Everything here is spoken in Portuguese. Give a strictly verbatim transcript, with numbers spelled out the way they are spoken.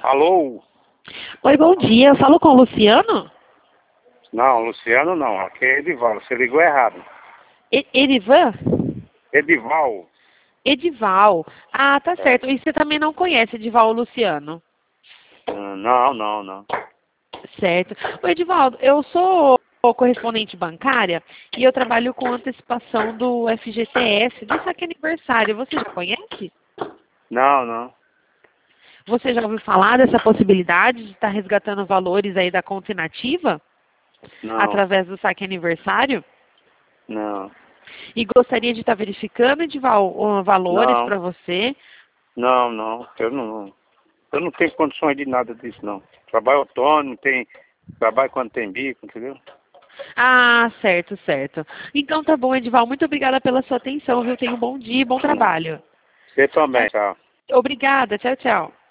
Alô? Oi, bom dia. Eu falo com o Luciano? Não, Luciano não. Aqui é Edival. Você ligou errado. E Edivan? Edival. Edival. Ah, tá É. certo. E você também não conhece Edival Luciano? Hum, Não, não, não. Certo. Ô, Edivaldo, eu sou correspondente bancária e eu trabalho com antecipação do F G T S, do saque aniversário. Você já conhece? Não, não. Você já ouviu falar dessa possibilidade de estar resgatando valores aí da conta inativa Não, através do saque aniversário? não. E gostaria de estar verificando, Edival, uh, valores Não, para você. não, não. Eu não. Eu não tenho condições de nada disso, não. Trabalho autônomo, tem. Trabalho quando tem bico, entendeu? Ah, certo, certo. Então tá bom, Edival. Muito obrigada pela sua atenção, viu? Tenha um bom dia e bom trabalho. Você também, tá? Obrigada. Tchau, tchau.